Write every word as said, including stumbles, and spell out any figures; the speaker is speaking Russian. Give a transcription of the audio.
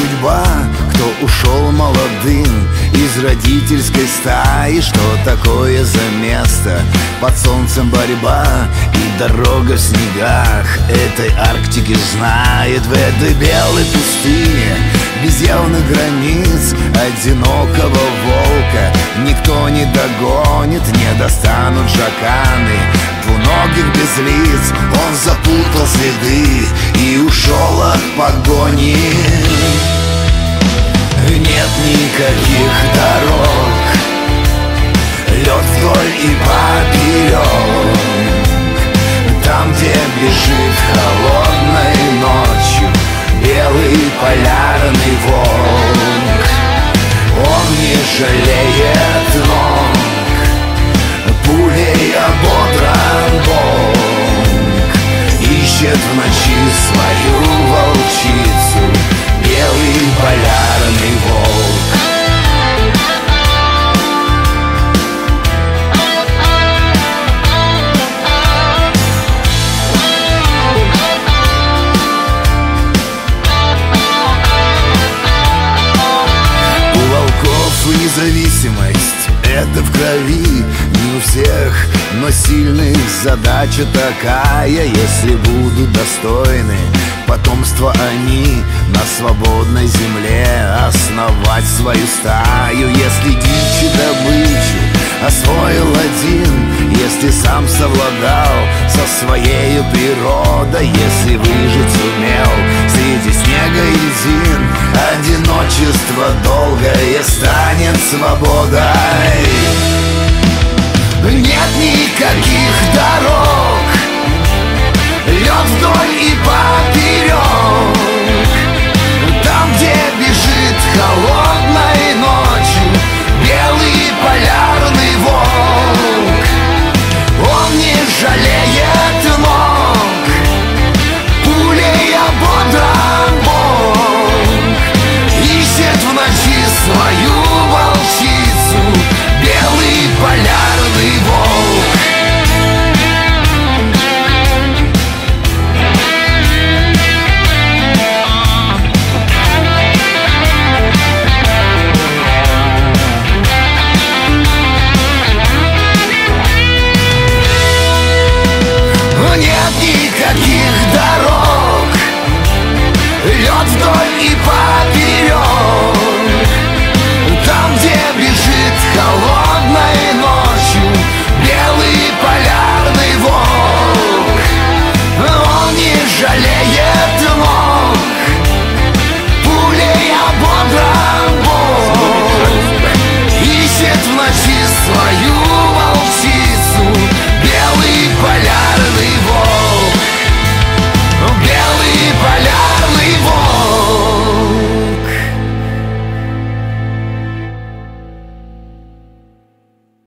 судьба, кто ушел молодым из родительской стаи. Что такое за место? Под солнцем борьба и дорога в снегах этой Арктики знает. В этой белой пустыне без явных границ одинокого волка никто не догонит, не достанут жаканы двуногих без лиц. Он запутал следы и ушел от погони. Нет никаких дорог, лед вдоль и поперек. Там, где бежит холодной ночью белый полярный волк, он не жалеет ног, пулей ободран бок, ищет в ночи свою волчицу белый полярный волк. У волков независимость — это в крови. Не у всех, но сильных задача такая. Если будут достойны потомства они на свободной земле основать свою стаю. Если дичь и добычу освоил один, если сам совладал со своею природой, если выжить сумел среди снега и зим, одиночество долгое станет свободой. Нет никаких дорог, лед вдоль и поперек. Там, где бежит холодной ночью белый полярный волк, он не жалеет ног, пулей ободран бок, ищет в ночи свою волчицу белый полярный волк. Нет никаких дорог, лед вдоль и поперек. Там, где бежит холодной ночью белый полярный волк, он не жалеет